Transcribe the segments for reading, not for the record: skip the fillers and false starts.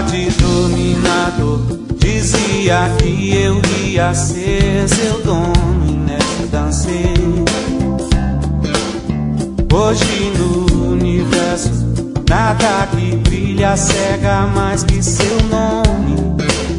de dominador. Dizia que eu ia ser seu dono e nessa dancei. Hoje no universo nada que brilha cega mais que seu nome.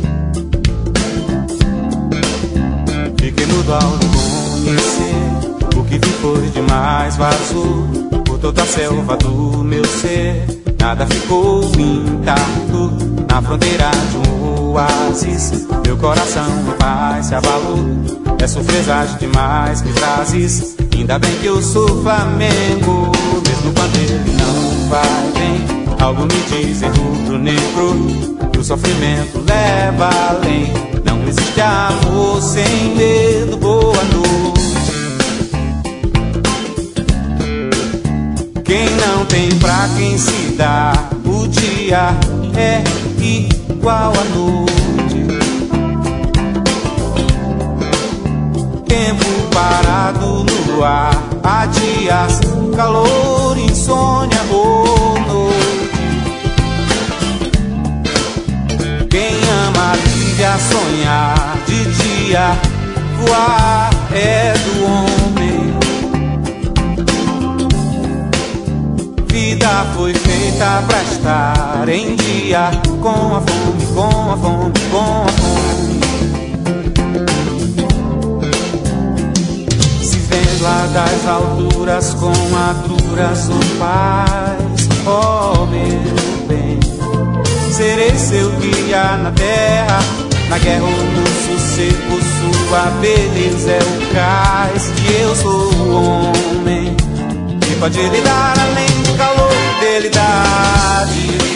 Fiquei mudo ao conhecer, o que vi foi demais, vazou por toda a selva do meu ser. Nada ficou intacto na fronteira de um oásis. Meu coração em paz se abalou, é surpresagem demais que trazes. Ainda bem que eu sou Flamengo, mesmo quando ele não vai bem. Algo me diz em rubro negro que o sofrimento leva além. Não existe amor sem medo. Boa noite. Quem não tem pra quem se dá, o dia é igual à noite. Tempo parado no ar, há dias, calor, insônia ou noite. Quem ama vive a sonhar, de dia voar é do homem. Vida foi feita pra estar em dia, com a fome, com a fome, com a fome. Se vendo lá das alturas com agruras ou paz, oh meu bem, serei seu guia na terra, na guerra ou no sossego. Sua beleza é o cais, e eu sou o homem que pode lhe dar além do calor que ele dá.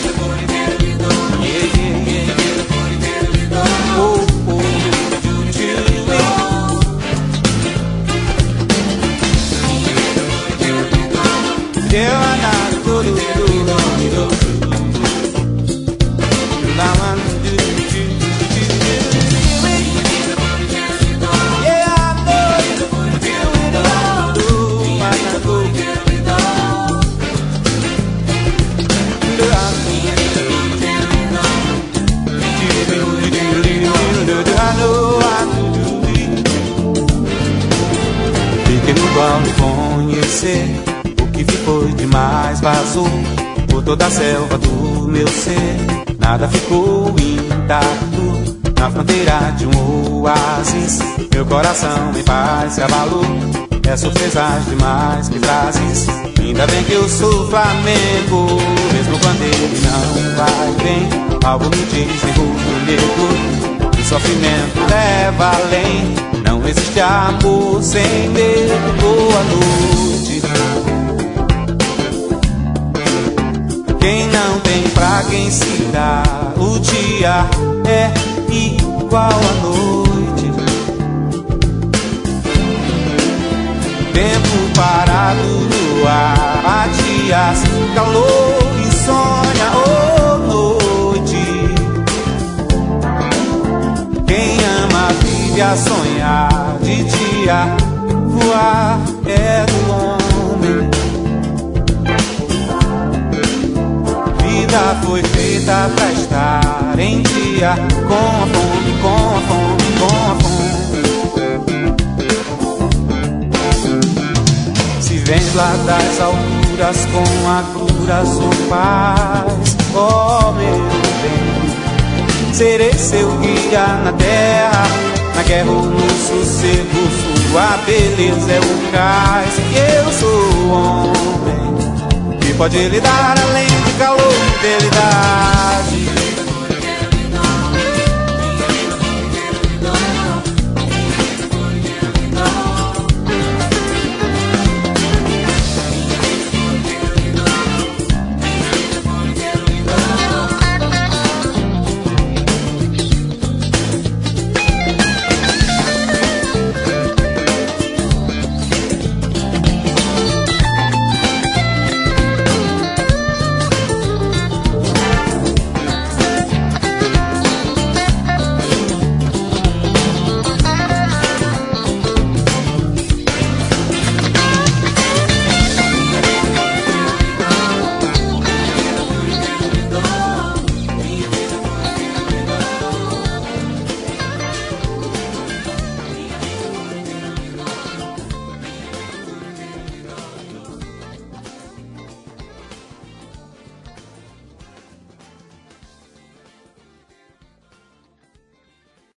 Ao conhecer, o que vi foi demais, vazou por toda a selva do meu ser. Nada ficou intacto na fronteira de um oásis. Meu coração em paz se abalou, é surpresas demais que trazes. Ainda bem que eu sou Flamengo, mesmo quando ele não vai bem. Algo me diz em rubro negro que o sofrimento leva além. Não existe amor sem medo. Boa noite. Quem não tem pra quem se dá, o dia é igual à noite. Tempo parado no ar, há dias, calor, insônia ou noite. Quem ama vive a sonhar, de dia voar é do homem. Vida foi feita pra estar em dia, com a fome, com a fome, com a fome. Se vens lá das alturas com agruras ou paz, oh meu bem, serei seu guia na terra, na guerra ou no sossego. Sua beleza é o cais, e eu sou o homem que pode lhe dar além do calor que ele dá.